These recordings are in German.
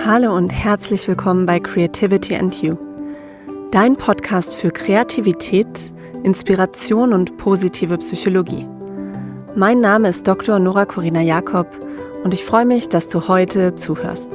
Hallo und herzlich willkommen bei Creativity and You, dein Podcast für Kreativität, Inspiration und positive Psychologie. Mein Name ist Dr. Nora Corina Jakob und ich freue mich, dass du heute zuhörst.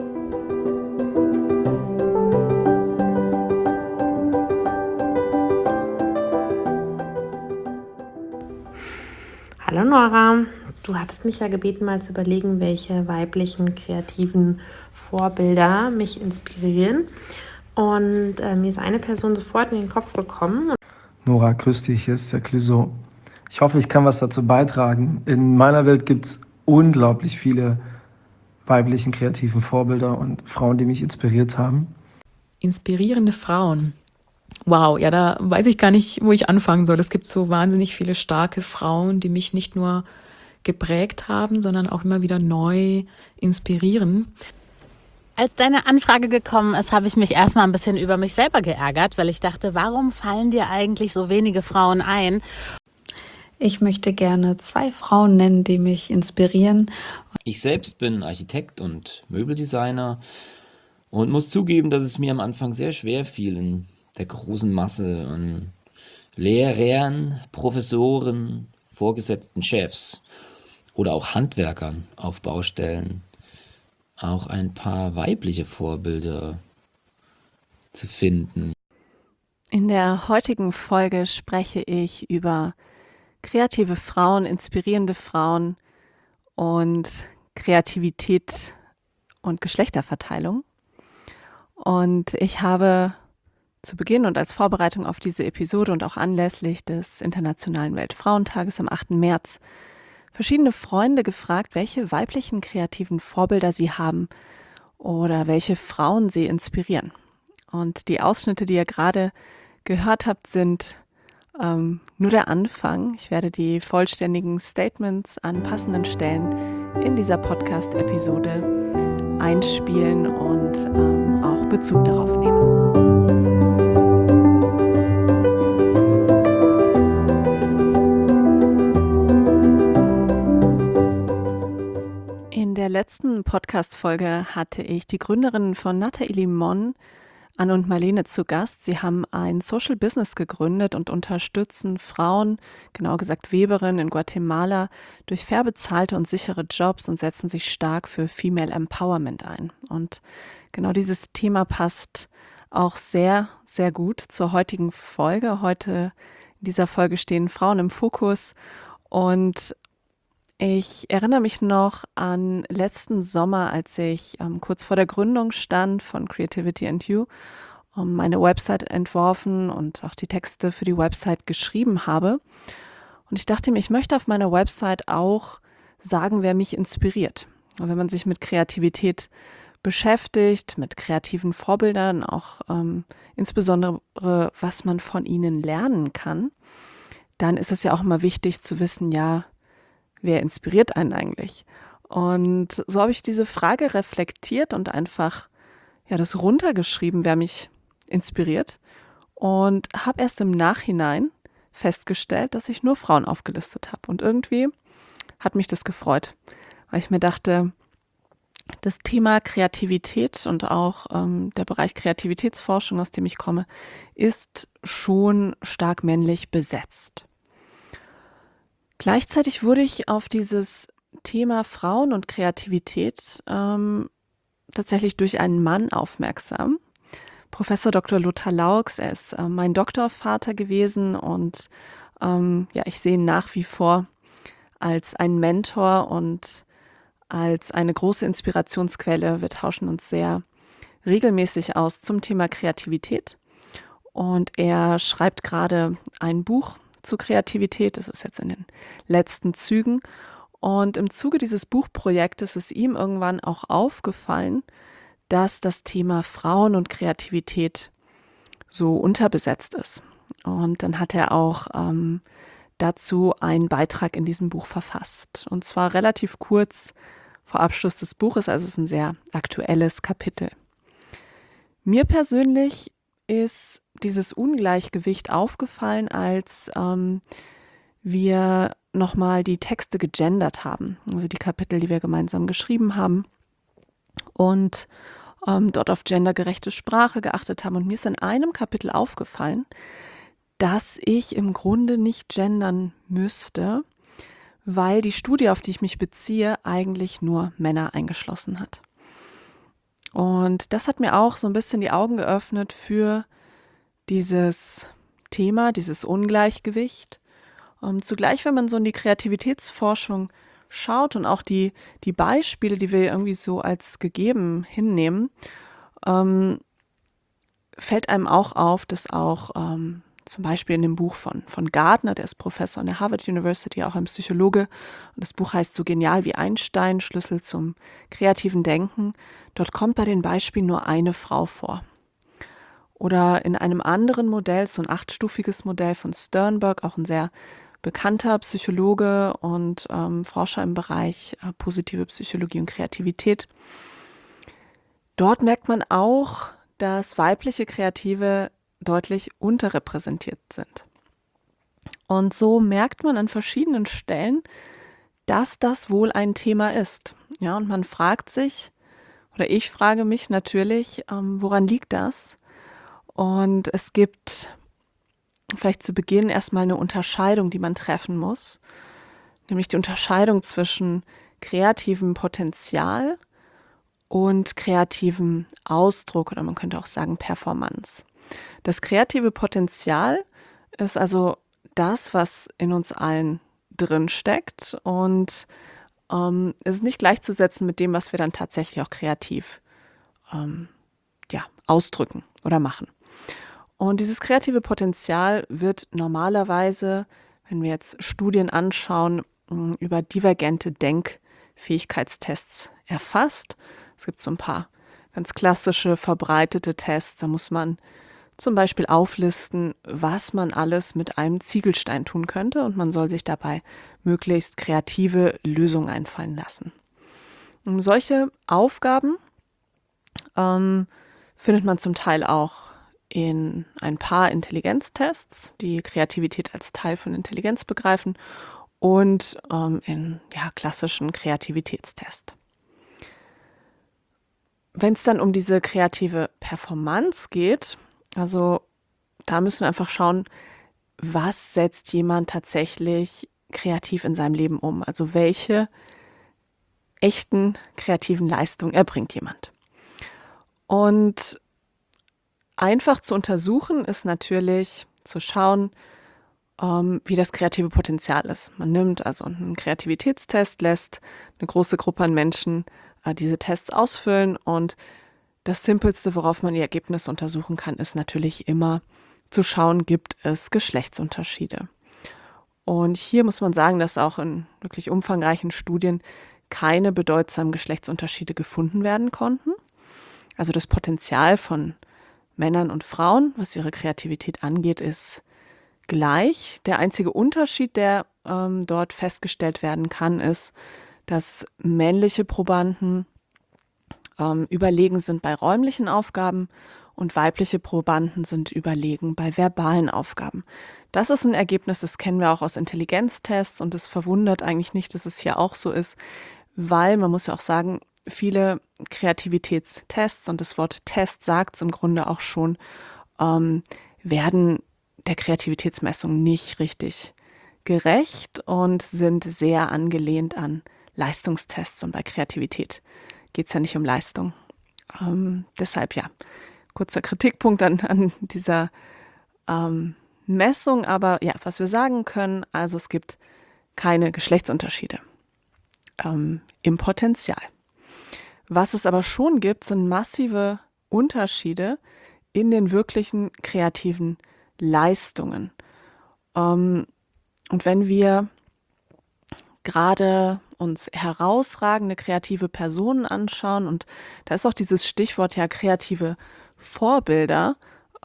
Hallo Nora, du hattest mich ja gebeten, mal zu überlegen, welche weiblichen kreativen Vorbilder mich inspirieren. Und mir ist eine Person sofort in den Kopf gekommen. Nora, grüß dich, hier ist der Clouseau. Ich hoffe, ich kann was dazu beitragen. In meiner Welt gibt es unglaublich viele weiblichen kreativen Vorbilder und Frauen, die mich inspiriert haben. Inspirierende Frauen. Wow, ja, da weiß ich gar nicht, wo ich anfangen soll. Es gibt so wahnsinnig viele starke Frauen, die mich nicht nur geprägt haben, sondern auch immer wieder neu inspirieren. Als deine Anfrage gekommen ist, habe ich mich erstmal ein bisschen über mich selber geärgert, weil ich dachte, warum fallen dir eigentlich so wenige Frauen ein? Ich möchte gerne 2 Frauen nennen, die mich inspirieren. Ich selbst bin Architekt und Möbeldesigner und muss zugeben, dass es mir am Anfang sehr schwer fiel, in der großen Masse an Lehrern, Professoren, vorgesetzten Chefs oder auch Handwerkern auf Baustellen auch ein paar weibliche Vorbilder zu finden. In der heutigen Folge spreche ich über kreative Frauen, inspirierende Frauen und Kreativität und Geschlechterverteilung. Und ich habe zu Beginn und als Vorbereitung auf diese Episode und auch anlässlich des Internationalen Weltfrauentages am 8. März verschiedene Freunde gefragt, welche weiblichen kreativen Vorbilder sie haben oder welche Frauen sie inspirieren. Und die Ausschnitte, die ihr gerade gehört habt, sind nur der Anfang. Ich werde die vollständigen Statements an passenden Stellen in dieser Podcast-Episode einspielen und auch Bezug darauf nehmen. In der letzten Podcast-Folge hatte ich die Gründerinnen von Natalie Limon, Anne und Marlene, zu Gast. Sie haben ein Social Business gegründet und unterstützen Frauen, genau gesagt Weberinnen in Guatemala, durch fair bezahlte und sichere Jobs und setzen sich stark für Female Empowerment ein. Und genau dieses Thema passt auch sehr, sehr gut zur heutigen Folge. Heute in dieser Folge stehen Frauen im Fokus und ich erinnere mich noch an letzten Sommer, als ich kurz vor der Gründung stand von Creativity and You, meine Website entworfen und auch die Texte für die Website geschrieben habe. Und ich dachte mir, ich möchte auf meiner Website auch sagen, wer mich inspiriert. Und wenn man sich mit Kreativität beschäftigt, mit kreativen Vorbildern, auch insbesondere, was man von ihnen lernen kann, dann ist es ja auch immer wichtig zu wissen, ja, wer inspiriert einen eigentlich? Und so habe ich diese Frage reflektiert und einfach das runtergeschrieben, wer mich inspiriert. Und habe erst im Nachhinein festgestellt, dass ich nur Frauen aufgelistet habe. Und irgendwie hat mich das gefreut, weil ich mir dachte, das Thema Kreativität und auch der Bereich Kreativitätsforschung, aus dem ich komme, ist schon stark männlich besetzt. Gleichzeitig wurde ich auf dieses Thema Frauen und Kreativität tatsächlich durch einen Mann aufmerksam. Professor Dr. Lothar Laux, er ist mein Doktorvater gewesen und ich sehe ihn nach wie vor als einen Mentor und als eine große Inspirationsquelle. Wir tauschen uns sehr regelmäßig aus zum Thema Kreativität und er schreibt gerade ein Buch zu Kreativität. Das ist jetzt in den letzten Zügen. Und im Zuge dieses Buchprojektes ist ihm irgendwann auch aufgefallen, dass das Thema Frauen und Kreativität so unterbesetzt ist. Und dann hat er auch dazu einen Beitrag in diesem Buch verfasst. Und zwar relativ kurz vor Abschluss des Buches, also es ist ein sehr aktuelles Kapitel. Mir persönlich ist dieses Ungleichgewicht aufgefallen, als wir nochmal die Texte gegendert haben, also die Kapitel, die wir gemeinsam geschrieben haben. und dort auf gendergerechte Sprache geachtet haben. Und mir ist in einem Kapitel aufgefallen, dass ich im Grunde nicht gendern müsste, weil die Studie, auf die ich mich beziehe, eigentlich nur Männer eingeschlossen hat. Und das hat mir auch so ein bisschen die Augen geöffnet für dieses Thema, dieses Ungleichgewicht. Zugleich, wenn man so in die Kreativitätsforschung schaut und auch die Beispiele, die wir irgendwie so als gegeben hinnehmen, fällt einem auch auf, dass auch zum Beispiel in dem Buch von Gardner, der ist Professor an der Harvard University, auch ein Psychologe, und das Buch heißt So genial wie Einstein, Schlüssel zum kreativen Denken. Dort kommt bei den Beispielen nur eine Frau vor. Oder in einem anderen Modell, so ein 8-stufiges Modell von Sternberg, auch ein sehr bekannter Psychologe und Forscher im Bereich positive Psychologie und Kreativität. Dort merkt man auch, dass weibliche Kreative deutlich unterrepräsentiert sind. Und so merkt man an verschiedenen Stellen, dass das wohl ein Thema ist. Ja, und man fragt sich, oder ich frage mich natürlich, woran liegt das? Und es gibt vielleicht zu Beginn erstmal eine Unterscheidung, die man treffen muss, nämlich die Unterscheidung zwischen kreativem Potenzial und kreativem Ausdruck, oder man könnte auch sagen Performance. Das kreative Potenzial ist also das, was in uns allen drin steckt, und ist nicht gleichzusetzen mit dem, was wir dann tatsächlich auch kreativ ausdrücken oder machen. Und dieses kreative Potenzial wird normalerweise, wenn wir jetzt Studien anschauen, über divergente Denkfähigkeitstests erfasst. Es gibt so ein paar ganz klassische, verbreitete Tests. Da muss man zum Beispiel auflisten, was man alles mit einem Ziegelstein tun könnte, und man soll sich dabei möglichst kreative Lösungen einfallen lassen. Und solche Aufgaben findet man zum Teil auch in ein paar Intelligenztests, die Kreativität als Teil von Intelligenz begreifen, und in klassischen Kreativitätstests. Wenn es dann um diese kreative Performance geht, also da müssen wir einfach schauen, was setzt jemand tatsächlich kreativ in seinem Leben um? Also welche echten kreativen Leistungen erbringt jemand? Und einfach zu untersuchen ist natürlich zu schauen, wie das kreative Potenzial ist. Man nimmt also einen Kreativitätstest, lässt eine große Gruppe an Menschen diese Tests ausfüllen, und das Simpelste, worauf man die Ergebnisse untersuchen kann, ist natürlich immer zu schauen, gibt es Geschlechtsunterschiede. Und hier muss man sagen, dass auch in wirklich umfangreichen Studien keine bedeutsamen Geschlechtsunterschiede gefunden werden konnten. Also das Potenzial von Männern und Frauen, was ihre Kreativität angeht, ist gleich. Der einzige Unterschied, der dort festgestellt werden kann, ist, dass männliche Probanden überlegen sind bei räumlichen Aufgaben und weibliche Probanden sind überlegen bei verbalen Aufgaben. Das ist ein Ergebnis, das kennen wir auch aus Intelligenztests, und es verwundert eigentlich nicht, dass es hier auch so ist, weil man muss ja auch sagen, viele Kreativitätstests, und das Wort Test sagt es im Grunde auch schon, werden der Kreativitätsmessung nicht richtig gerecht und sind sehr angelehnt an Leistungstests, und bei Kreativität geht es ja nicht um Leistung. Deshalb kurzer Kritikpunkt an dieser Messung, aber was wir sagen können, also es gibt keine Geschlechtsunterschiede im Potenzial. Was es aber schon gibt, sind massive Unterschiede in den wirklichen kreativen Leistungen. Und wenn wir gerade uns herausragende kreative Personen anschauen, und da ist auch dieses Stichwort kreative Vorbilder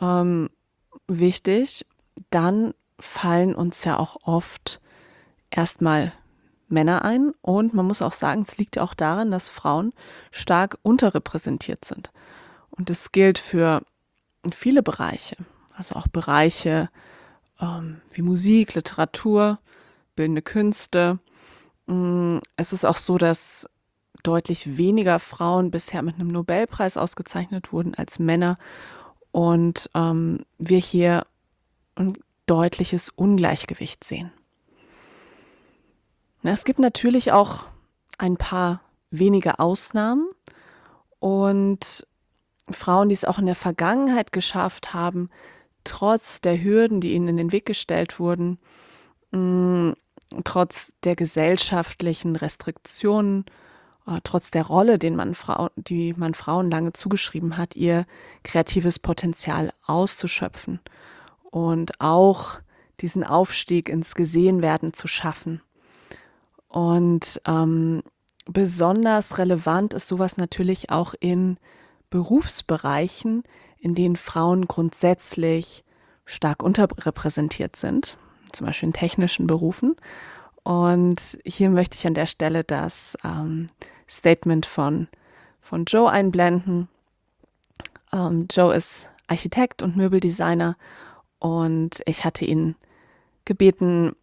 wichtig, dann fallen uns ja auch oft erstmal Männer ein, und man muss auch sagen, es liegt auch daran, dass Frauen stark unterrepräsentiert sind. Und das gilt für viele Bereiche, also auch Bereiche wie Musik, Literatur, bildende Künste. Es ist auch so, dass deutlich weniger Frauen bisher mit einem Nobelpreis ausgezeichnet wurden als Männer und wir hier ein deutliches Ungleichgewicht sehen. Es gibt natürlich auch ein paar wenige Ausnahmen und Frauen, die es auch in der Vergangenheit geschafft haben, trotz der Hürden, die ihnen in den Weg gestellt wurden, trotz der gesellschaftlichen Restriktionen, trotz der Rolle, die man Frauen lange zugeschrieben hat, ihr kreatives Potenzial auszuschöpfen und auch diesen Aufstieg ins Gesehenwerden zu schaffen. Und besonders relevant ist sowas natürlich auch in Berufsbereichen, in denen Frauen grundsätzlich stark unterrepräsentiert sind, zum Beispiel in technischen Berufen. Und hier möchte ich an der Stelle das Statement von Joe einblenden. Joe ist Architekt und Möbeldesigner und ich hatte ihn gebeten,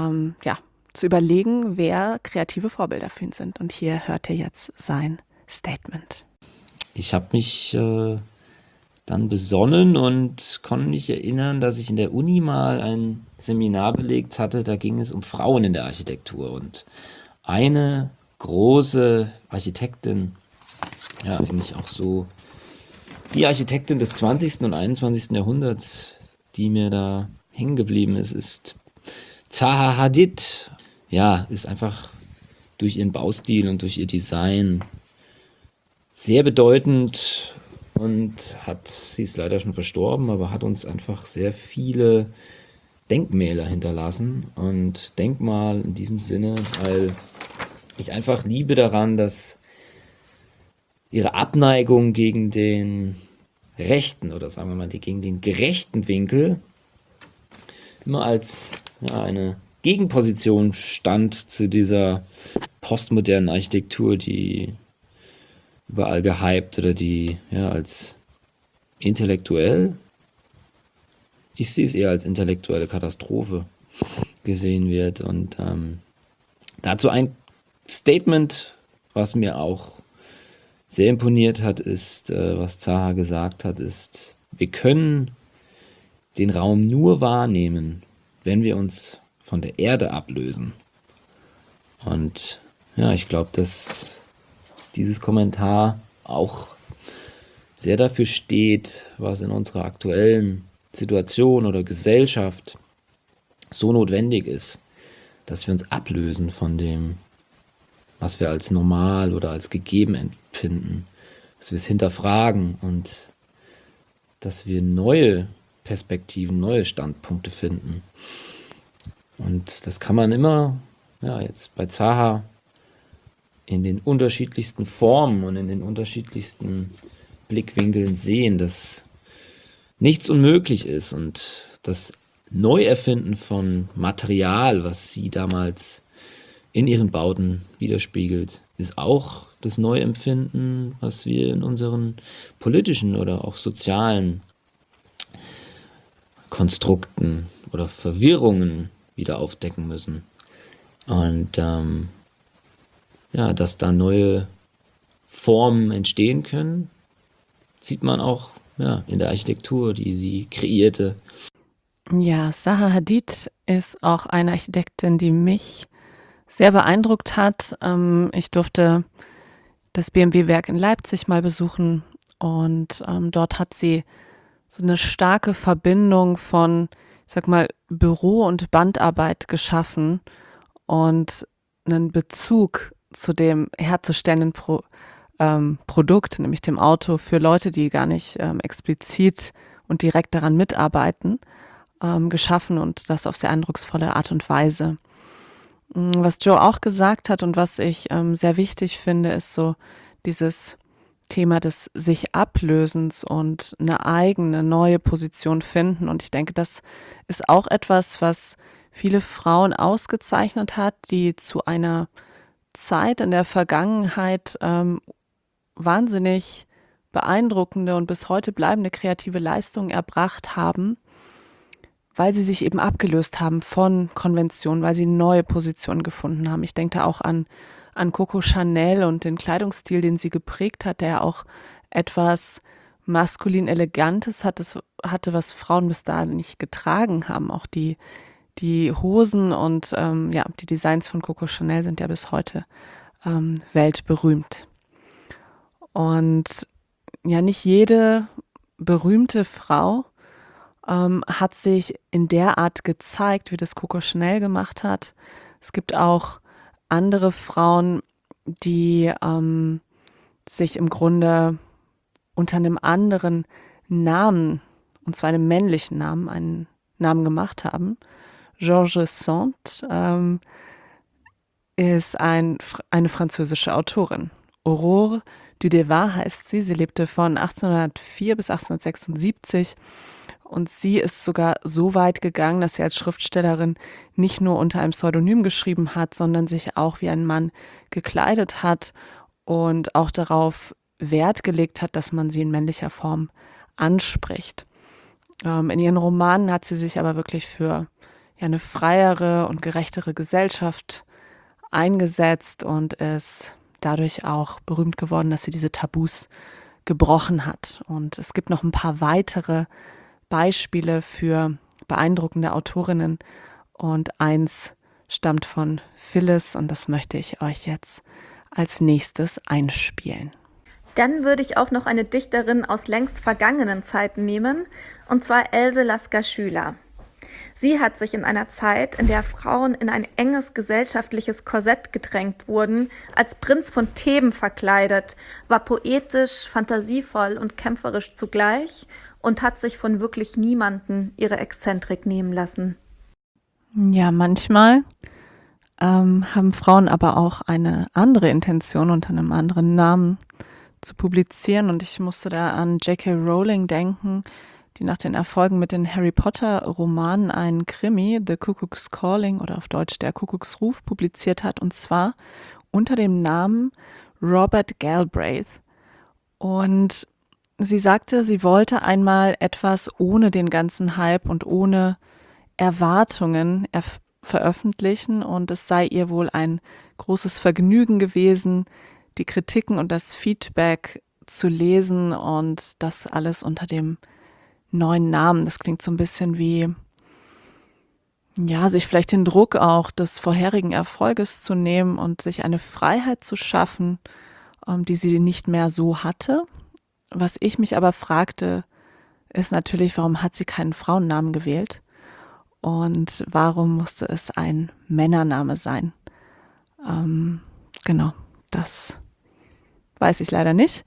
zu überlegen, wer kreative Vorbilder für ihn sind. Und hier hört ihr jetzt sein Statement. Ich habe mich dann besonnen und konnte mich erinnern, dass ich in der Uni mal ein Seminar belegt hatte, da ging es um Frauen in der Architektur. Und eine große Architektin, ja eigentlich auch so die Architektin des 20. und 21. Jahrhunderts, die mir da hängen geblieben ist Zaha Hadid. Ja, ist einfach durch ihren Baustil und durch ihr Design sehr bedeutend und sie ist leider schon verstorben, aber hat uns einfach sehr viele Denkmäler hinterlassen. Und Denkmal in diesem Sinne, weil ich einfach liebe daran, dass ihre Abneigung gegen den rechten oder sagen wir mal gegen den gerechten Winkel immer als eine Gegenposition stand zu dieser postmodernen Architektur, die überall gehypt oder die als intellektuell, ich sehe es eher als intellektuelle Katastrophe gesehen wird. Und dazu ein Statement, was mir auch sehr imponiert hat, ist, was Zaha gesagt hat, ist, wir können den Raum nur wahrnehmen, wenn wir uns von der Erde ablösen. Und ja, ich glaube, dass dieses Kommentar auch sehr dafür steht, was in unserer aktuellen Situation oder Gesellschaft so notwendig ist, dass wir uns ablösen von dem, was wir als normal oder als gegeben empfinden, dass wir es hinterfragen und dass wir neue Perspektiven, neue Standpunkte finden. Und das kann man immer, jetzt bei Zaha in den unterschiedlichsten Formen und in den unterschiedlichsten Blickwinkeln sehen, dass nichts unmöglich ist und das Neuerfinden von Material, was sie damals in ihren Bauten widerspiegelt, ist auch das Neuempfinden, was wir in unseren politischen oder auch sozialen Konstrukten oder Verwirrungen wieder aufdecken müssen. Und dass da neue Formen entstehen können, sieht man auch in der Architektur, die sie kreierte. Ja, Zaha Hadid ist auch eine Architektin, die mich sehr beeindruckt hat. Ich durfte das BMW-Werk in Leipzig mal besuchen und dort hat sie so eine starke Verbindung von, ich sag mal, Büro- und Bandarbeit geschaffen und einen Bezug zu dem herzustellenden Produkt, nämlich dem Auto, für Leute, die gar nicht explizit und direkt daran mitarbeiten, geschaffen und das auf sehr eindrucksvolle Art und Weise. Was Joe auch gesagt hat und was ich sehr wichtig finde, ist so dieses Thema des sich Ablösens und eine eigene neue Position finden. Und ich denke, das ist auch etwas, was viele Frauen ausgezeichnet hat, die zu einer Zeit in der Vergangenheit wahnsinnig beeindruckende und bis heute bleibende kreative Leistungen erbracht haben, weil sie sich eben abgelöst haben von Konventionen, weil sie neue Positionen gefunden haben. Ich denke da auch an an Coco Chanel und den Kleidungsstil, den sie geprägt hat, der ja auch etwas maskulin Elegantes hatte, was Frauen bis dahin nicht getragen haben. Auch die Hosen und die Designs von Coco Chanel sind ja bis heute weltberühmt. Und ja, nicht jede berühmte Frau hat sich in der Art gezeigt, wie das Coco Chanel gemacht hat. Es gibt auch andere Frauen, die sich im Grunde unter einem anderen Namen, und zwar einem männlichen Namen, einen Namen gemacht haben. Georges Sand ist eine französische Autorin. Aurore Dudevant heißt sie. Sie lebte von 1804 bis 1876 und sie ist sogar so weit gegangen, dass sie als Schriftstellerin nicht nur unter einem Pseudonym geschrieben hat, sondern sich auch wie ein Mann gekleidet hat und auch darauf Wert gelegt hat, dass man sie in männlicher Form anspricht. In ihren Romanen hat sie sich aber wirklich für eine freiere und gerechtere Gesellschaft eingesetzt und ist dadurch auch berühmt geworden, dass sie diese Tabus gebrochen hat. Und es gibt noch ein paar weitere Beispiele für beeindruckende Autorinnen und eins stammt von Phyllis und das möchte ich euch jetzt als nächstes einspielen. Dann würde ich auch noch eine Dichterin aus längst vergangenen Zeiten nehmen, und zwar Else Lasker-Schüler. Sie hat sich in einer Zeit, in der Frauen in ein enges gesellschaftliches Korsett gedrängt wurden, als Prinz von Theben verkleidet, war poetisch, fantasievoll und kämpferisch zugleich und hat sich von wirklich niemanden ihre Exzentrik nehmen lassen. Ja, manchmal haben Frauen aber auch eine andere Intention unter einem anderen Namen zu publizieren und ich musste da an J.K. Rowling denken, die nach den Erfolgen mit den Harry Potter Romanen einen Krimi, The Cuckoo's Calling oder auf Deutsch Der Kuckucksruf, publiziert hat und zwar unter dem Namen Robert Galbraith. Und sie sagte, sie wollte einmal etwas ohne den ganzen Hype und ohne Erwartungen veröffentlichen und es sei ihr wohl ein großes Vergnügen gewesen, die Kritiken und das Feedback zu lesen und das alles unter dem neuen Namen. Das klingt so ein bisschen wie, ja, sich vielleicht den Druck auch des vorherigen Erfolges zu nehmen und sich eine Freiheit zu schaffen, die sie nicht mehr so hatte. Was ich mich aber fragte, ist natürlich, warum hat sie keinen Frauennamen gewählt? Und warum musste es ein Männername sein? Genau, das weiß ich leider nicht.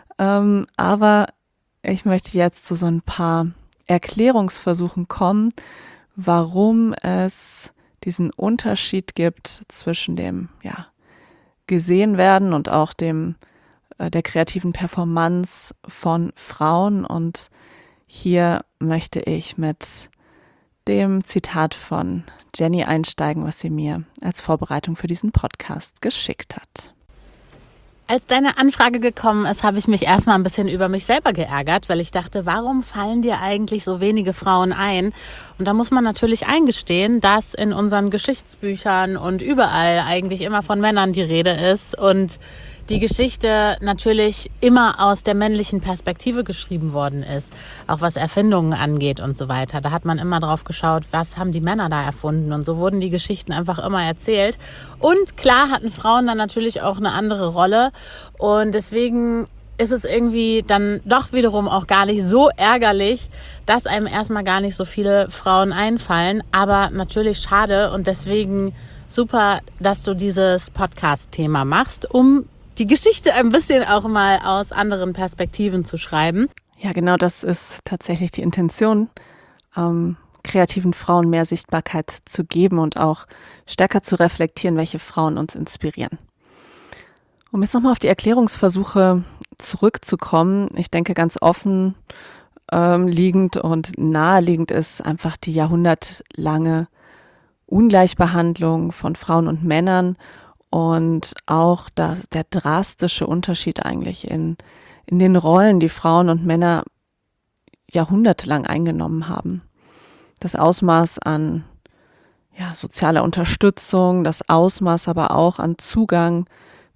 Aber ich möchte jetzt zu so ein paar Erklärungsversuchen kommen, warum es diesen Unterschied gibt zwischen dem gesehen werden und auch dem der kreativen Performance von Frauen. Und hier möchte ich mit dem Zitat von Jenny einsteigen, was sie mir als Vorbereitung für diesen Podcast geschickt hat. Als deine Anfrage gekommen ist, habe ich mich erstmal ein bisschen über mich selber geärgert, weil ich dachte, warum fallen dir eigentlich so wenige Frauen ein? Und da muss man natürlich eingestehen, dass in unseren Geschichtsbüchern und überall eigentlich immer von Männern die Rede ist und die Geschichte natürlich immer aus der männlichen Perspektive geschrieben worden ist, auch was Erfindungen angeht und so weiter. Da hat man immer drauf geschaut, was haben die Männer da erfunden und so wurden die Geschichten einfach immer erzählt. Und klar hatten Frauen dann natürlich auch eine andere Rolle und deswegen ist es irgendwie dann doch wiederum auch gar nicht so ärgerlich, dass einem erstmal gar nicht so viele Frauen einfallen, aber natürlich schade und deswegen super, dass du dieses Podcast-Thema machst, um die Geschichte ein bisschen auch mal aus anderen Perspektiven zu schreiben. Ja, genau, das ist tatsächlich die Intention, kreativen Frauen mehr Sichtbarkeit zu geben und auch stärker zu reflektieren, welche Frauen uns inspirieren. Um jetzt nochmal auf die Erklärungsversuche zurückzukommen, ich denke ganz offen liegend und naheliegend ist einfach die jahrhundertlange Ungleichbehandlung von Frauen und Männern und auch der drastische Unterschied eigentlich in den Rollen, die Frauen und Männer jahrhundertelang eingenommen haben. Das Ausmaß an sozialer Unterstützung, das Ausmaß aber auch an Zugang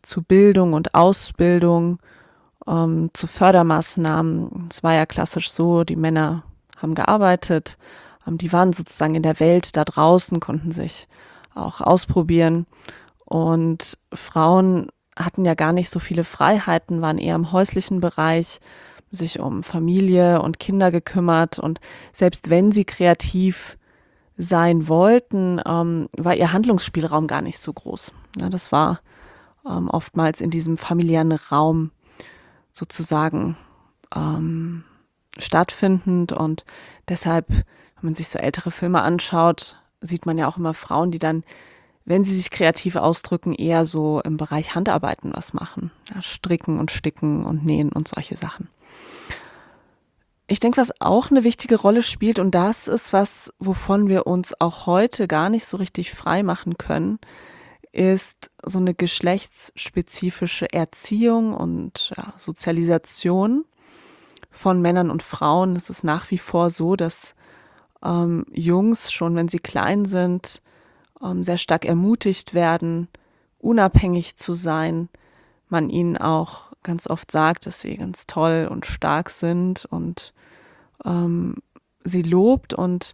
zu Bildung und Ausbildung, zu Fördermaßnahmen. Es war ja klassisch so, die Männer haben gearbeitet, die waren sozusagen in der Welt da draußen, konnten sich auch ausprobieren und Frauen hatten ja gar nicht so viele Freiheiten, waren eher im häuslichen Bereich, sich um Familie und Kinder gekümmert und selbst wenn sie kreativ sein wollten, war ihr Handlungsspielraum gar nicht so groß. Ja, das war oftmals in diesem familiären Raum sozusagen stattfindend und deshalb, wenn man sich so ältere Filme anschaut, sieht man ja auch immer Frauen, die dann, wenn sie sich kreativ ausdrücken, eher so im Bereich Handarbeiten was machen. Ja, stricken und sticken und nähen und solche Sachen. Ich denke, was auch eine wichtige Rolle spielt, und das ist was, wovon wir uns auch heute gar nicht so richtig frei machen können, ist so eine geschlechtsspezifische Erziehung und Sozialisation von Männern und Frauen. Es ist nach wie vor so, dass Jungs, schon wenn sie klein sind, sehr stark ermutigt werden, unabhängig zu sein. Man ihnen auch ganz oft sagt, dass sie ganz toll und stark sind und sie lobt. Und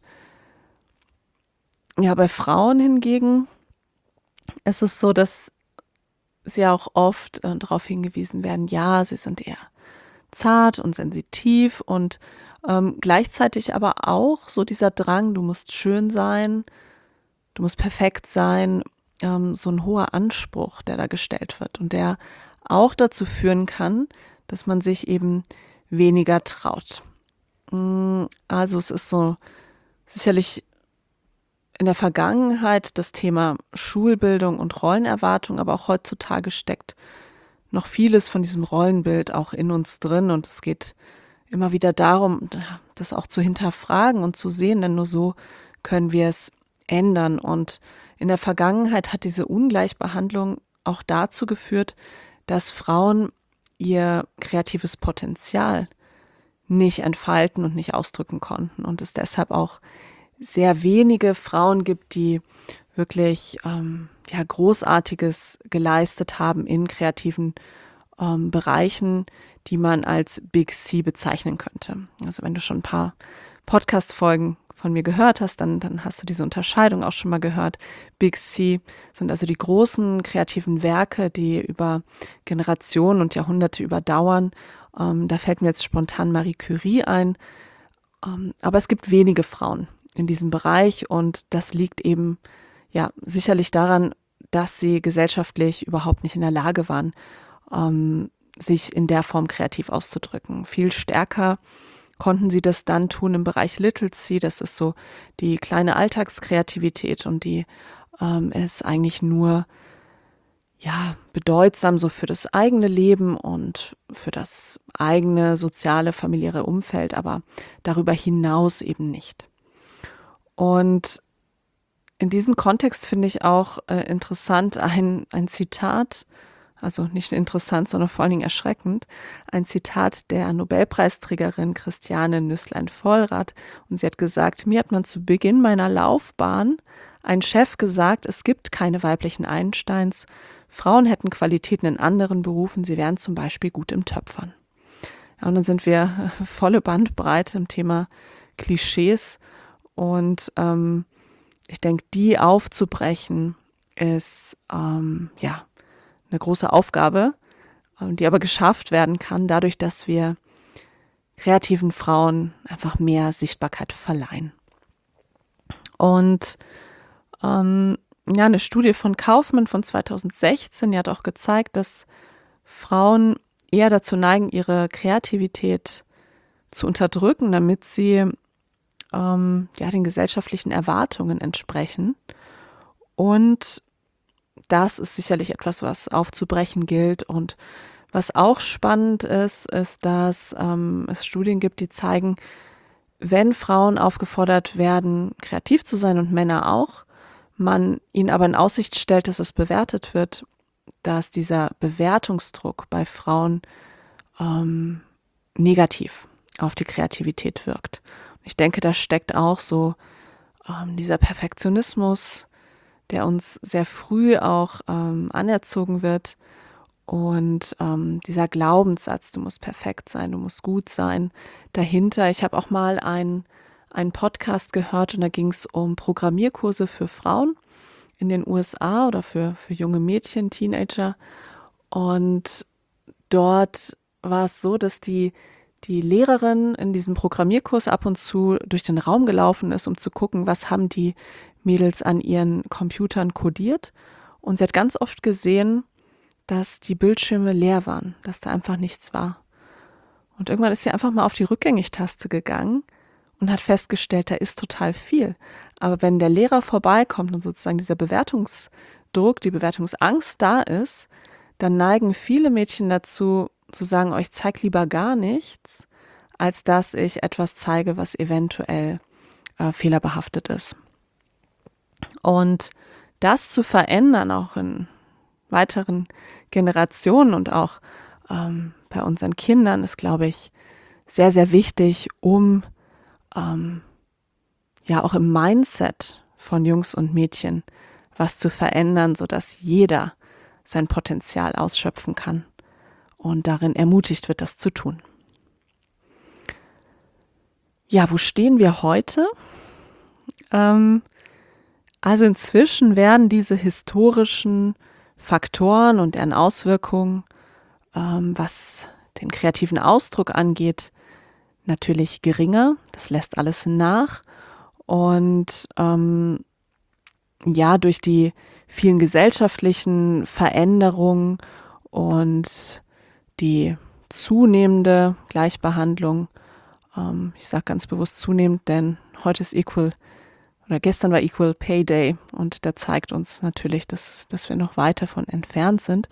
ja, bei Frauen hingegen ist es so, dass sie auch oft darauf hingewiesen werden, ja, sie sind eher zart und sensitiv und gleichzeitig aber auch so dieser Drang, du musst schön sein, du musst perfekt sein, so ein hoher Anspruch, der da gestellt wird und der auch dazu führen kann, dass man sich eben weniger traut. Also es ist so sicherlich in der Vergangenheit das Thema Schulbildung und Rollenerwartung, aber auch heutzutage steckt noch vieles von diesem Rollenbild auch in uns drin und es geht immer wieder darum, das auch zu hinterfragen und zu sehen, denn nur so können wir es ändern. Und in der Vergangenheit hat diese Ungleichbehandlung auch dazu geführt, dass Frauen ihr kreatives Potenzial nicht entfalten und nicht ausdrücken konnten und es deshalb auch sehr wenige Frauen gibt, die wirklich Großartiges geleistet haben in kreativen Bereichen, die man als Big C bezeichnen könnte. Also wenn du schon ein paar Podcast-Folgen von mir gehört hast, dann hast du diese Unterscheidung auch schon mal gehört. Big C sind also die großen kreativen Werke, die über Generationen und Jahrhunderte überdauern. Da fällt mir jetzt spontan Marie Curie ein. Aber es gibt wenige Frauen in diesem Bereich und das liegt eben sicherlich daran, dass sie gesellschaftlich überhaupt nicht in der Lage waren, sich in der Form kreativ auszudrücken. Viel stärker konnten sie das dann tun im Bereich Little C, das ist so die kleine Alltagskreativität und die ist eigentlich nur bedeutsam so für das eigene Leben und für das eigene soziale, familiäre Umfeld, aber darüber hinaus eben nicht. Und in diesem Kontext finde ich auch interessant ein Zitat, also nicht interessant, sondern vor allen Dingen erschreckend, ein Zitat der Nobelpreisträgerin Christiane Nüsslein-Vollrath. Und sie hat gesagt, mir hat man zu Beginn meiner Laufbahn ein Chef gesagt, es gibt keine weiblichen Einsteins. Frauen hätten Qualitäten in anderen Berufen, sie wären zum Beispiel gut im Töpfern. Ja, und dann sind wir volle Bandbreite im Thema Klischees und ich denke, die aufzubrechen ist eine große Aufgabe, die aber geschafft werden kann, dadurch, dass wir kreativen Frauen einfach mehr Sichtbarkeit verleihen. Und eine Studie von Kaufmann von 2016, die hat auch gezeigt, dass Frauen eher dazu neigen, ihre Kreativität zu unterdrücken, damit sie den gesellschaftlichen Erwartungen entsprechen. Und das ist sicherlich etwas, was aufzubrechen gilt. Und was auch spannend ist, dass es Studien gibt, die zeigen, wenn Frauen aufgefordert werden, kreativ zu sein und Männer auch, man ihnen aber in Aussicht stellt, dass es bewertet wird, dass dieser Bewertungsdruck bei Frauen negativ auf die Kreativität wirkt. Ich denke, da steckt auch so dieser Perfektionismus, der uns sehr früh auch anerzogen wird Und dieser Glaubenssatz, du musst perfekt sein, du musst gut sein, dahinter. Ich habe auch mal einen Podcast gehört und da ging es um Programmierkurse für Frauen in den USA oder für junge Mädchen, Teenager. Und dort war es so, dass die Lehrerin in diesem Programmierkurs ab und zu durch den Raum gelaufen ist, um zu gucken, was haben die Mädels an ihren Computern codiert. Und sie hat ganz oft gesehen, dass die Bildschirme leer waren, dass da einfach nichts war. Und irgendwann ist sie einfach mal auf die Rückgängig-Taste gegangen und hat festgestellt, da ist total viel. Aber wenn der Lehrer vorbeikommt und sozusagen dieser Bewertungsdruck, die Bewertungsangst da ist, dann neigen viele Mädchen dazu, zu sagen, ich zeige lieber gar nichts, als dass ich etwas zeige, was eventuell fehlerbehaftet ist. Und das zu verändern, auch in weiteren Generationen und auch bei unseren Kindern, ist, glaube ich, sehr, sehr wichtig, um auch im Mindset von Jungs und Mädchen was zu verändern, sodass jeder sein Potenzial ausschöpfen kann und darin ermutigt wird, das zu tun. Ja, wo stehen wir heute? Also inzwischen werden diese historischen Faktoren und deren Auswirkungen, was den kreativen Ausdruck angeht, natürlich geringer. Das lässt alles nach. Und durch die vielen gesellschaftlichen Veränderungen und die zunehmende Gleichbehandlung, ich sage ganz bewusst zunehmend, denn heute ist gestern war Equal Pay Day und der zeigt uns natürlich, dass wir noch weit davon entfernt sind.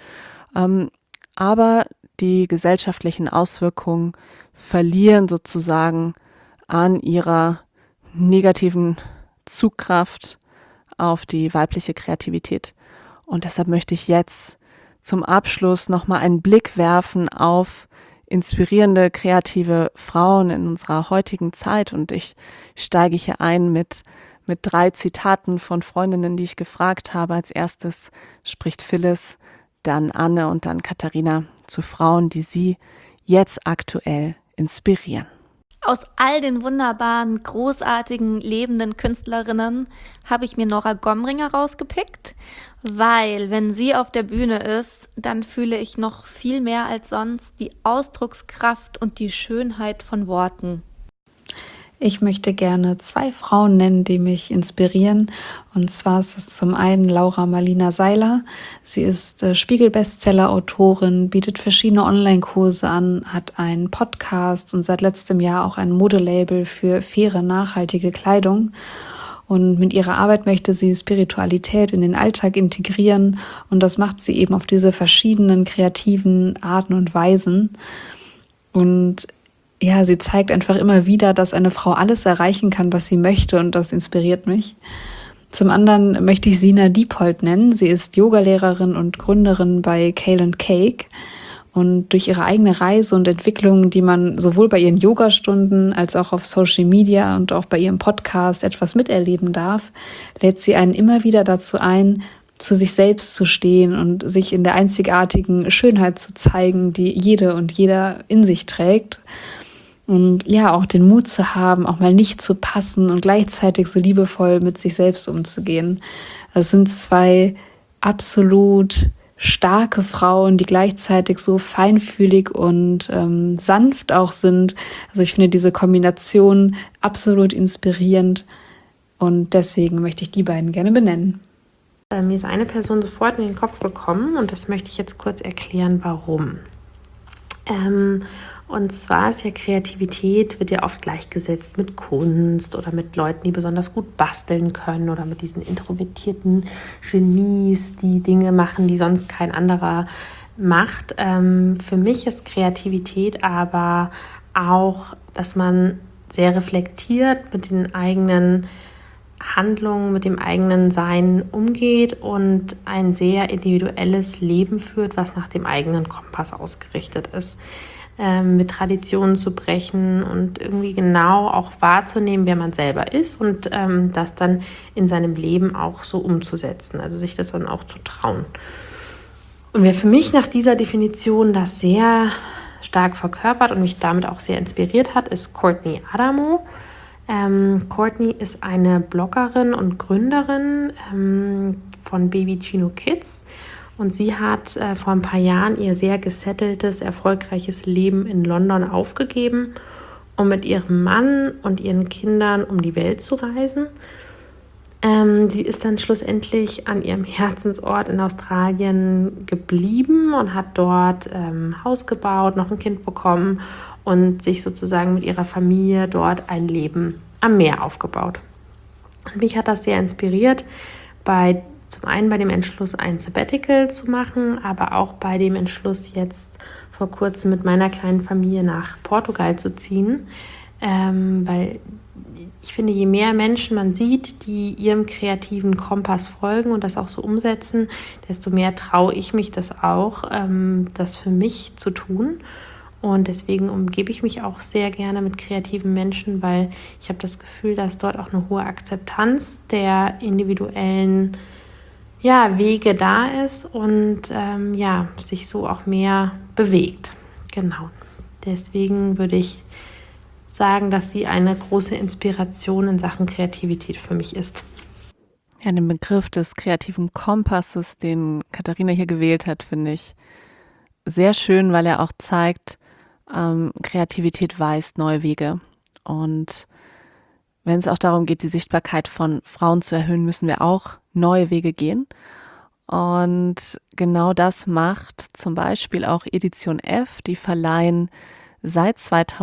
Aber die gesellschaftlichen Auswirkungen verlieren sozusagen an ihrer negativen Zugkraft auf die weibliche Kreativität. Und deshalb möchte ich jetzt zum Abschluss nochmal einen Blick werfen auf inspirierende, kreative Frauen in unserer heutigen Zeit. Und ich steige hier ein mit 3 Zitaten von Freundinnen, die ich gefragt habe. Als erstes spricht Phyllis, dann Anne und dann Katharina zu Frauen, die sie jetzt aktuell inspirieren. Aus all den wunderbaren, großartigen, lebenden Künstlerinnen habe ich mir Nora Gomringer rausgepickt, weil wenn sie auf der Bühne ist, dann fühle ich noch viel mehr als sonst die Ausdruckskraft und die Schönheit von Worten. Ich möchte gerne 2 Frauen nennen, die mich inspirieren. Und zwar ist es zum einen Laura Marlina Seiler. Sie ist Spiegel-Bestseller-Autorin, bietet verschiedene Online-Kurse an, hat einen Podcast und seit letztem Jahr auch ein Modelabel für faire, nachhaltige Kleidung. Und mit ihrer Arbeit möchte sie Spiritualität in den Alltag integrieren. Und das macht sie eben auf diese verschiedenen kreativen Arten und Weisen. Und ja, sie zeigt einfach immer wieder, dass eine Frau alles erreichen kann, was sie möchte, und das inspiriert mich. Zum anderen möchte ich Sina Diepold nennen. Sie ist Yogalehrerin und Gründerin bei Kale & Cake. Und durch ihre eigene Reise und Entwicklung, die man sowohl bei ihren Yogastunden als auch auf Social Media und auch bei ihrem Podcast etwas miterleben darf, lädt sie einen immer wieder dazu ein, zu sich selbst zu stehen und sich in der einzigartigen Schönheit zu zeigen, die jede und jeder in sich trägt. Und ja, auch den Mut zu haben, auch mal nicht zu passen und gleichzeitig so liebevoll mit sich selbst umzugehen. Das sind 2 absolut starke Frauen, die gleichzeitig so feinfühlig und sanft auch sind. Also ich finde diese Kombination absolut inspirierend und deswegen möchte ich die beiden gerne benennen. Mir ist eine Person sofort in den Kopf gekommen und das möchte ich jetzt kurz erklären, warum. Und zwar ist ja Kreativität, wird ja oft gleichgesetzt mit Kunst oder mit Leuten, die besonders gut basteln können oder mit diesen introvertierten Genies, die Dinge machen, die sonst kein anderer macht. Für mich ist Kreativität aber auch, dass man sehr reflektiert mit den eigenen Handlungen, mit dem eigenen Sein umgeht und ein sehr individuelles Leben führt, was nach dem eigenen Kompass ausgerichtet ist. Mit Traditionen zu brechen und irgendwie genau auch wahrzunehmen, wer man selber ist und das dann in seinem Leben auch so umzusetzen, also sich das dann auch zu trauen. Und wer für mich nach dieser Definition das sehr stark verkörpert und mich damit auch sehr inspiriert hat, ist Courtney Adamo. Courtney ist eine Bloggerin und Gründerin von Baby Chino Kids. Und sie hat vor ein paar Jahren ihr sehr gesetteltes, erfolgreiches Leben in London aufgegeben, um mit ihrem Mann und ihren Kindern um die Welt zu reisen. Sie ist dann schlussendlich an ihrem Herzensort in Australien geblieben und hat dort Haus gebaut, noch ein Kind bekommen und sich sozusagen mit ihrer Familie dort ein Leben am Meer aufgebaut. Und mich hat das sehr inspiriert, zum einen bei dem Entschluss, ein Sabbatical zu machen, aber auch bei dem Entschluss, jetzt vor kurzem mit meiner kleinen Familie nach Portugal zu ziehen, weil ich finde, je mehr Menschen man sieht, die ihrem kreativen Kompass folgen und das auch so umsetzen, desto mehr traue ich mich das auch, das für mich zu tun. Und deswegen umgebe ich mich auch sehr gerne mit kreativen Menschen, weil ich habe das Gefühl, dass dort auch eine hohe Akzeptanz der individuellen Wege da ist und sich so auch mehr bewegt. Genau. Deswegen würde ich sagen, dass sie eine große Inspiration in Sachen Kreativität für mich ist. Ja, den Begriff des kreativen Kompasses, den Katharina hier gewählt hat, finde ich sehr schön, weil er auch zeigt, Kreativität weist neue Wege. Und wenn es auch darum geht, die Sichtbarkeit von Frauen zu erhöhen, müssen wir auch neue Wege gehen. Und genau das macht zum Beispiel auch Edition F. Die verleihen seit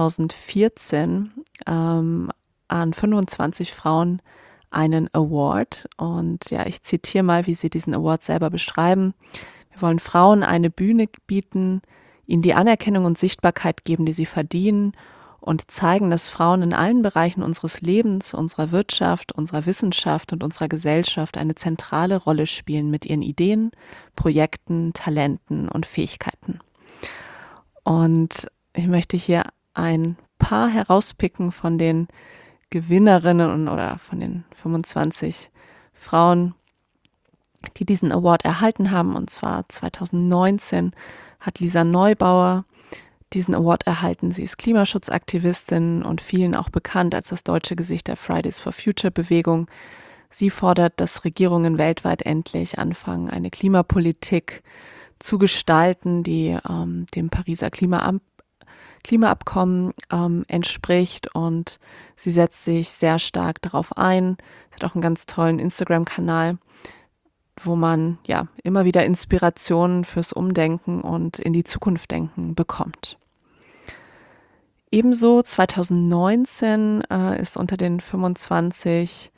2014 an 25 Frauen einen Award. Und ja, ich zitiere mal, wie sie diesen Award selber beschreiben. Wir wollen Frauen eine Bühne bieten, ihnen die Anerkennung und Sichtbarkeit geben, die sie verdienen und zeigen, dass Frauen in allen Bereichen unseres Lebens, unserer Wirtschaft, unserer Wissenschaft und unserer Gesellschaft eine zentrale Rolle spielen mit ihren Ideen, Projekten, Talenten und Fähigkeiten. Und ich möchte hier ein paar herauspicken von den Gewinnerinnen oder von den 25 Frauen, die diesen Award erhalten haben. Und zwar 2019 hat Lisa Neubauer diesen Award erhalten. Sie ist Klimaschutzaktivistin und vielen auch bekannt als das deutsche Gesicht der Fridays for Future Bewegung. Sie fordert, dass Regierungen weltweit endlich anfangen, eine Klimapolitik zu gestalten, die dem Pariser Klimaabkommen entspricht, und sie setzt sich sehr stark darauf ein. Sie hat auch einen ganz tollen Instagram-Kanal, wo man immer wieder Inspirationen fürs Umdenken und in die Zukunft denken bekommt. Ebenso 2019 ist unter den 25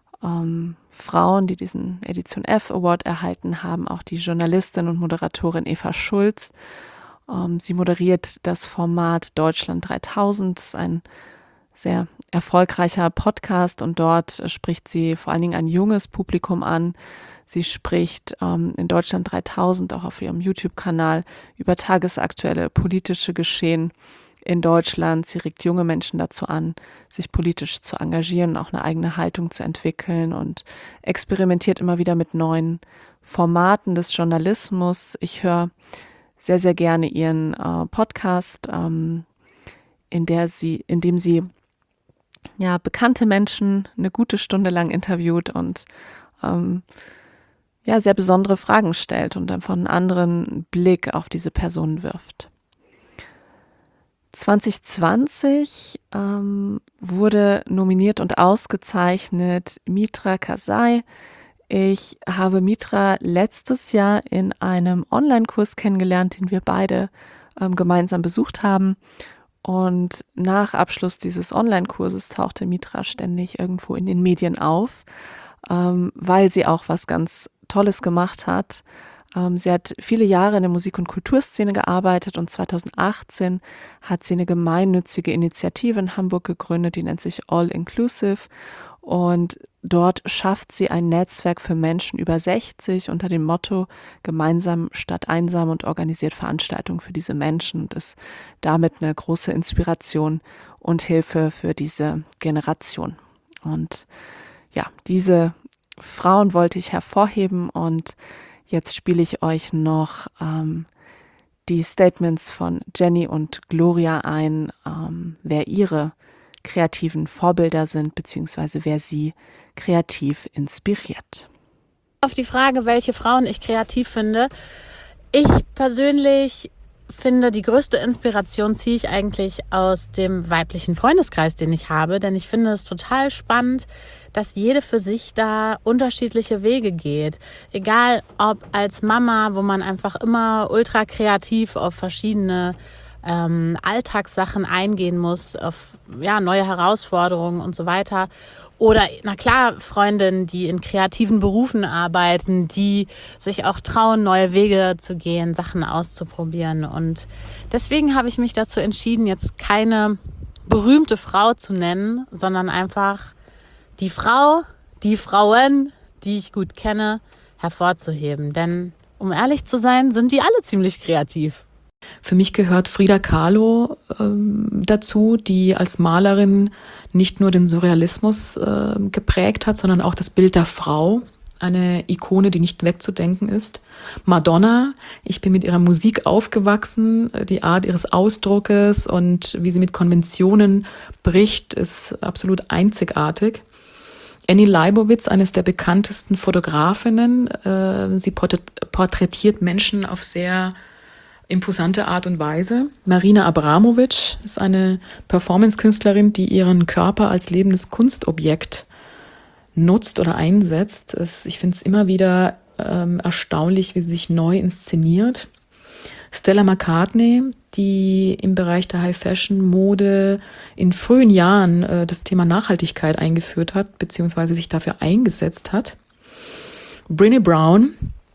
Frauen, die diesen Edition F Award erhalten haben, auch die Journalistin und Moderatorin Eva Schulz. Sie moderiert das Format Deutschland 3000, das ist ein sehr erfolgreicher Podcast, und dort spricht sie vor allen Dingen ein junges Publikum an. Sie spricht in Deutschland 3000 auch auf ihrem YouTube-Kanal über tagesaktuelle politische Geschehen in Deutschland. Sie regt junge Menschen dazu an, sich politisch zu engagieren, auch eine eigene Haltung zu entwickeln, und experimentiert immer wieder mit neuen Formaten des Journalismus. Ich höre sehr, sehr gerne ihren Podcast, in dem sie bekannte Menschen eine gute Stunde lang interviewt und sehr besondere Fragen stellt und einfach einen anderen Blick auf diese Person wirft. 2020 wurde nominiert und ausgezeichnet Mitra Kasai. Ich habe Mitra letztes Jahr in einem Online-Kurs kennengelernt, den wir beide gemeinsam besucht haben. Und nach Abschluss dieses Online-Kurses tauchte Mitra ständig irgendwo in den Medien auf, weil sie auch was ganz Tolles gemacht hat. Sie hat viele Jahre in der Musik- und Kulturszene gearbeitet, und 2018 hat sie eine gemeinnützige Initiative in Hamburg gegründet, die nennt sich All Inclusive, und dort schafft sie ein Netzwerk für Menschen über 60 unter dem Motto Gemeinsam statt einsam und organisiert Veranstaltungen für diese Menschen und ist damit eine große Inspiration und Hilfe für diese Generation. Und diese Frauen wollte ich hervorheben, und Jetzt spiele ich euch noch die Statements von Jenny und Gloria ein, wer ihre kreativen Vorbilder sind, beziehungsweise wer sie kreativ inspiriert. Auf die Frage, welche Frauen ich kreativ finde. Ich persönlich finde, die größte Inspiration ziehe ich eigentlich aus dem weiblichen Freundeskreis, den ich habe. Denn ich finde es total spannend, dass jede für sich da unterschiedliche Wege geht. Egal ob als Mama, wo man einfach immer ultra kreativ auf verschiedene Alltagssachen eingehen muss, auf neue Herausforderungen und so weiter. Oder, na klar, Freundinnen, die in kreativen Berufen arbeiten, die sich auch trauen, neue Wege zu gehen, Sachen auszuprobieren. Und deswegen habe ich mich dazu entschieden, jetzt keine berühmte Frau zu nennen, sondern einfach die Frauen, die ich gut kenne, hervorzuheben. Denn, um ehrlich zu sein, sind die alle ziemlich kreativ. Für mich gehört Frida Kahlo dazu, die als Malerin nicht nur den Surrealismus geprägt hat, sondern auch das Bild der Frau. Eine Ikone, die nicht wegzudenken ist. Madonna, ich bin mit ihrer Musik aufgewachsen, die Art ihres Ausdruckes und wie sie mit Konventionen bricht, ist absolut einzigartig. Annie Leibovitz, eines der bekanntesten Fotografinnen, sie porträtiert Menschen auf sehr imposante Art und Weise. Marina Abramovic ist eine Performance-Künstlerin, die ihren Körper als lebendes Kunstobjekt nutzt oder einsetzt. Ich finde es immer wieder erstaunlich, wie sie sich neu inszeniert. Stella McCartney, die im Bereich der High-Fashion-Mode in frühen Jahren das Thema Nachhaltigkeit eingeführt hat, beziehungsweise sich dafür eingesetzt hat. Brené Brown,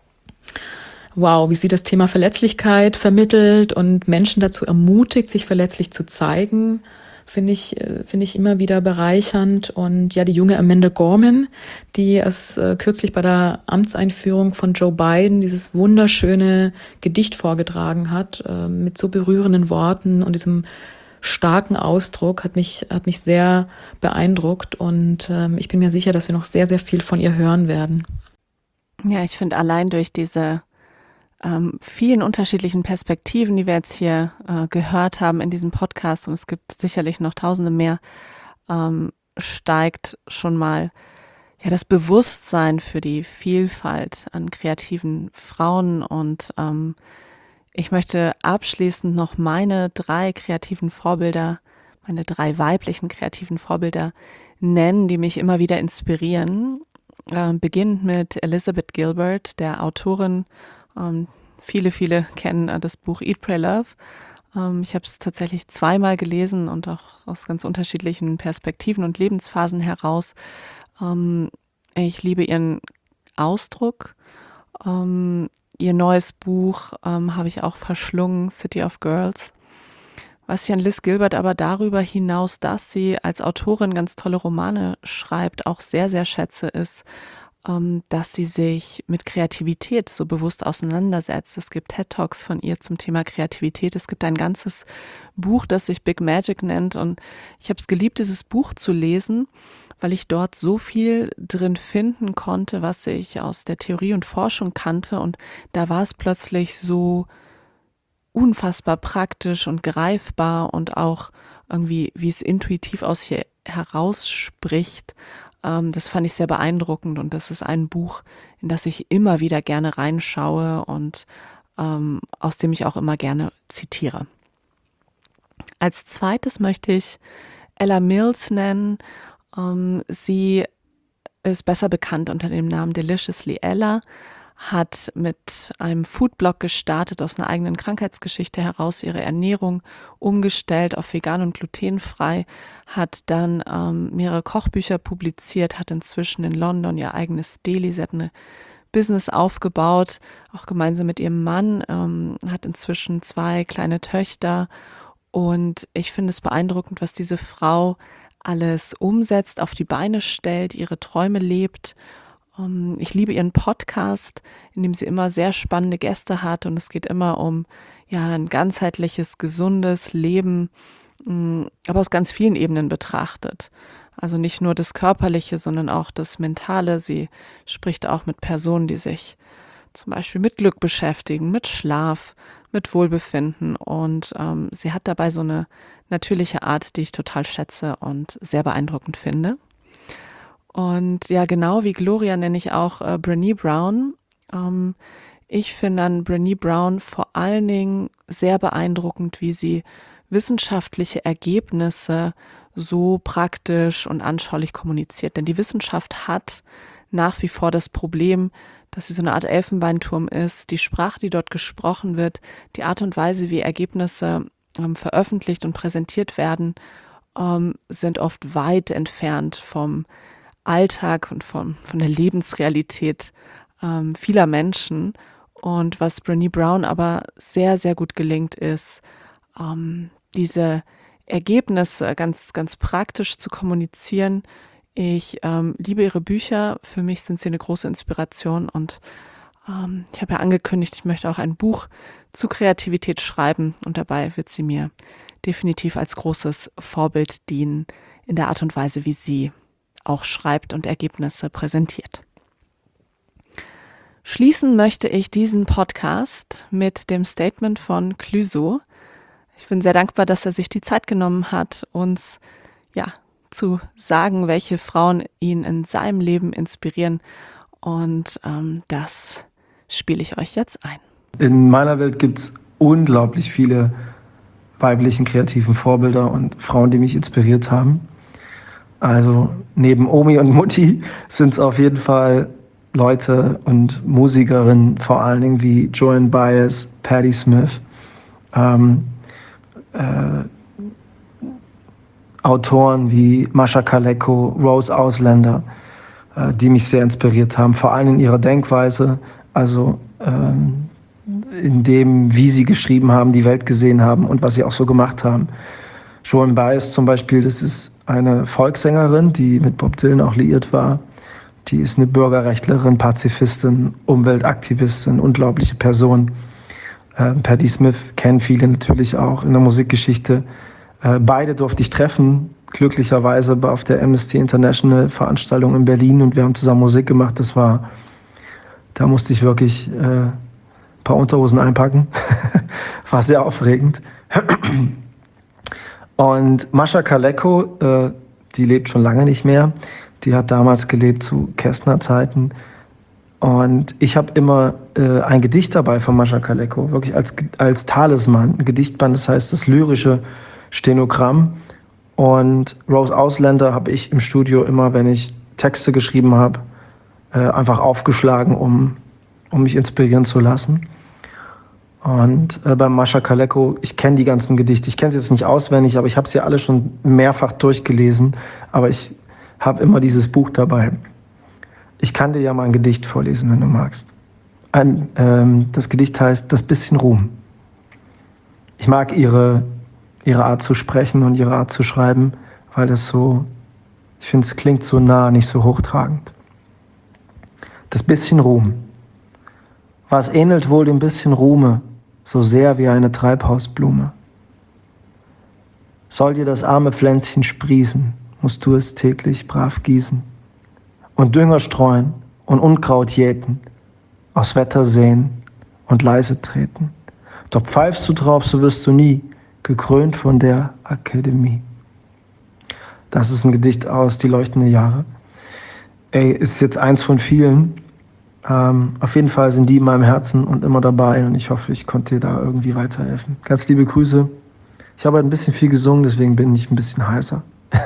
wow, wie sie das Thema Verletzlichkeit vermittelt und Menschen dazu ermutigt, sich verletzlich zu zeigen, finde ich immer wieder bereichernd. Und ja, die junge Amanda Gorman, die erst kürzlich bei der Amtseinführung von Joe Biden dieses wunderschöne Gedicht vorgetragen hat, mit so berührenden Worten und diesem starken Ausdruck, hat mich sehr beeindruckt. Und ich bin mir sicher, dass wir noch sehr, sehr viel von ihr hören werden. Ja, ich finde allein durch diese vielen unterschiedlichen Perspektiven, die wir jetzt hier gehört haben in diesem Podcast, und es gibt sicherlich noch tausende mehr, steigt schon mal das Bewusstsein für die Vielfalt an kreativen Frauen. Und ich möchte abschließend noch meine drei weiblichen kreativen Vorbilder nennen, die mich immer wieder inspirieren. Beginnend mit Elizabeth Gilbert, der Autorin. Viele kennen das Buch Eat, Pray, Love. Ich habe es tatsächlich zweimal gelesen und auch aus ganz unterschiedlichen Perspektiven und Lebensphasen heraus. Ich liebe ihren Ausdruck. Ihr neues Buch habe ich auch verschlungen, City of Girls. Was ich an Liz Gilbert aber darüber hinaus, dass sie als Autorin ganz tolle Romane schreibt, auch sehr, sehr schätze, ist, dass sie sich mit Kreativität so bewusst auseinandersetzt. Es gibt TED-Talks von ihr zum Thema Kreativität. Es gibt ein ganzes Buch, das sich Big Magic nennt. Und ich habe es geliebt, dieses Buch zu lesen, weil ich dort so viel drin finden konnte, was ich aus der Theorie und Forschung kannte. Und da war es plötzlich so unfassbar praktisch und greifbar und auch irgendwie, wie es intuitiv aus ihr herausspricht. Das fand ich sehr beeindruckend, und das ist ein Buch, in das ich immer wieder gerne reinschaue und aus dem ich auch immer gerne zitiere. Als zweites möchte ich Ella Mills nennen. Sie ist besser bekannt unter dem Namen Deliciously Ella, hat mit einem Foodblog gestartet, aus einer eigenen Krankheitsgeschichte heraus ihre Ernährung umgestellt auf vegan und glutenfrei, hat dann mehrere Kochbücher publiziert, hat inzwischen in London ihr eigenes Deli, sie hat eine Business aufgebaut, auch gemeinsam mit ihrem Mann, hat inzwischen 2 kleine Töchter, und ich finde es beeindruckend, was diese Frau alles umsetzt, auf die Beine stellt, ihre Träume lebt. Ich liebe ihren Podcast, in dem sie immer sehr spannende Gäste hat, und es geht immer um ein ganzheitliches, gesundes Leben, aber aus ganz vielen Ebenen betrachtet. Also nicht nur das Körperliche, sondern auch das Mentale. Sie spricht auch mit Personen, die sich zum Beispiel mit Glück beschäftigen, mit Schlaf, mit Wohlbefinden. Und sie hat dabei so eine natürliche Art, die ich total schätze und sehr beeindruckend finde. Und ja, genau wie Gloria nenne ich auch Brené Brown. Ich finde an Brené Brown vor allen Dingen sehr beeindruckend, wie sie wissenschaftliche Ergebnisse so praktisch und anschaulich kommuniziert. Denn die Wissenschaft hat nach wie vor das Problem, dass sie so eine Art Elfenbeinturm ist. Die Sprache, die dort gesprochen wird, die Art und Weise, wie Ergebnisse veröffentlicht und präsentiert werden, sind oft weit entfernt vom Alltag und von der Lebensrealität vieler Menschen. Und was Brené Brown aber sehr, sehr gut gelingt, ist, diese Ergebnisse ganz, ganz praktisch zu kommunizieren. Ich liebe ihre Bücher. Für mich sind sie eine große Inspiration. Und ich habe ja angekündigt, ich möchte auch ein Buch zu Kreativität schreiben. Und dabei wird sie mir definitiv als großes Vorbild dienen in der Art und Weise, wie sie auch schreibt und Ergebnisse präsentiert. Schließen möchte ich diesen Podcast mit dem Statement von Clouseau. Ich bin sehr dankbar, dass er sich die Zeit genommen hat, uns zu sagen, welche Frauen ihn in seinem Leben inspirieren. Und das spiele ich euch jetzt ein. In meiner Welt gibt es unglaublich viele weiblichen kreativen Vorbilder und Frauen, die mich inspiriert haben. Also neben Omi und Mutti sind es auf jeden Fall Leute und Musikerinnen, vor allen Dingen wie Joan Baez, Patti Smith, Autoren wie Mascha Kaleko, Rose Ausländer, die mich sehr inspiriert haben, vor allem in ihrer Denkweise, also in dem, wie sie geschrieben haben, die Welt gesehen haben und was sie auch so gemacht haben. Joan Baez zum Beispiel, das ist eine Volkssängerin, die mit Bob Dylan auch liiert war. Die ist eine Bürgerrechtlerin, Pazifistin, Umweltaktivistin, unglaubliche Person. Patti Smith kennen viele natürlich auch in der Musikgeschichte. Beide durfte ich treffen, glücklicherweise auf der Amnesty International Veranstaltung in Berlin, und wir haben zusammen Musik gemacht. Da musste ich wirklich ein paar Unterhosen einpacken. War sehr aufregend. Und Mascha Kaleko, die lebt schon lange nicht mehr. Die hat damals gelebt zu Kästner-Zeiten. Und ich habe immer ein Gedicht dabei von Mascha Kaleko, wirklich als Talisman, ein Gedichtband, das heißt das lyrische Stenogramm. Und Rose Ausländer habe ich im Studio immer, wenn ich Texte geschrieben habe, einfach aufgeschlagen, um mich inspirieren zu lassen. Und bei Mascha Kaleko, ich kenne die ganzen Gedichte, ich kenne sie jetzt nicht auswendig, aber ich habe sie alle schon mehrfach durchgelesen, aber ich habe immer dieses Buch dabei. Ich kann dir ja mal ein Gedicht vorlesen, wenn du magst. Das Gedicht heißt Das bisschen Ruhm. Ich mag ihre Art zu sprechen und ihre Art zu schreiben, weil das so, ich finde, es klingt so nah, nicht so hochtragend. Das bisschen Ruhm. Was ähnelt wohl dem bisschen Ruhme, so sehr wie eine Treibhausblume? Soll dir das arme Pflänzchen sprießen, musst du es täglich brav gießen und Dünger streuen und Unkraut jäten, aus Wetter säen und leise treten. Doch pfeifst du drauf, so wirst du nie gekrönt von der Akademie. Das ist ein Gedicht aus Die leuchtenden Jahre. Ist jetzt eins von vielen. Auf jeden Fall sind die in meinem Herzen und immer dabei, und ich hoffe, ich konnte dir da irgendwie weiterhelfen. Ganz liebe Grüße. Ich habe heute ein bisschen viel gesungen, deswegen bin ich ein bisschen heiser.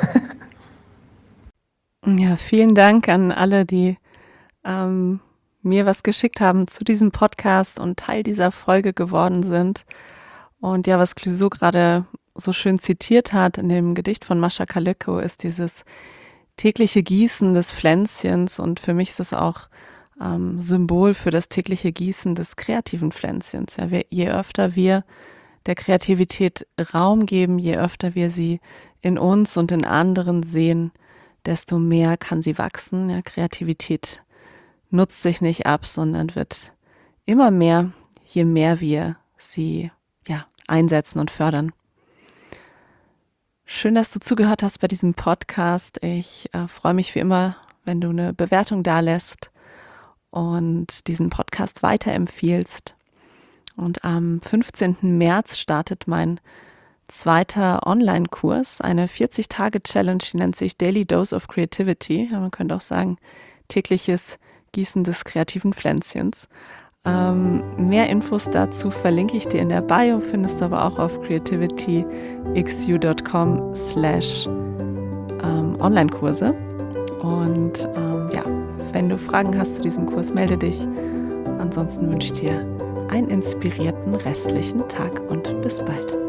Ja, vielen Dank an alle, die mir was geschickt haben zu diesem Podcast und Teil dieser Folge geworden sind. Und ja, was Clouseau gerade so schön zitiert hat in dem Gedicht von Mascha Kaleko, ist dieses tägliche Gießen des Pflänzchens, und für mich ist es auch Symbol für das tägliche Gießen des kreativen Pflänzchens. Ja, je öfter wir der Kreativität Raum geben, je öfter wir sie in uns und in anderen sehen, desto mehr kann sie wachsen. Ja, Kreativität nutzt sich nicht ab, sondern wird immer mehr, je mehr wir sie einsetzen und fördern. Schön, dass du zugehört hast bei diesem Podcast. Ich freue mich wie immer, wenn du eine Bewertung dalässt. und diesen Podcast weiterempfiehlst. Und am 15. März startet mein zweiter Online-Kurs, eine 40-Tage-Challenge, die nennt sich Daily Dose of Creativity. Ja, man könnte auch sagen, tägliches Gießen des kreativen Pflänzchens. Mehr Infos dazu verlinke ich dir in der Bio, findest du aber auch auf creativityxu.com/Online-Kurse. Und wenn du Fragen hast zu diesem Kurs, melde dich. Ansonsten wünsche ich dir einen inspirierten restlichen Tag und bis bald.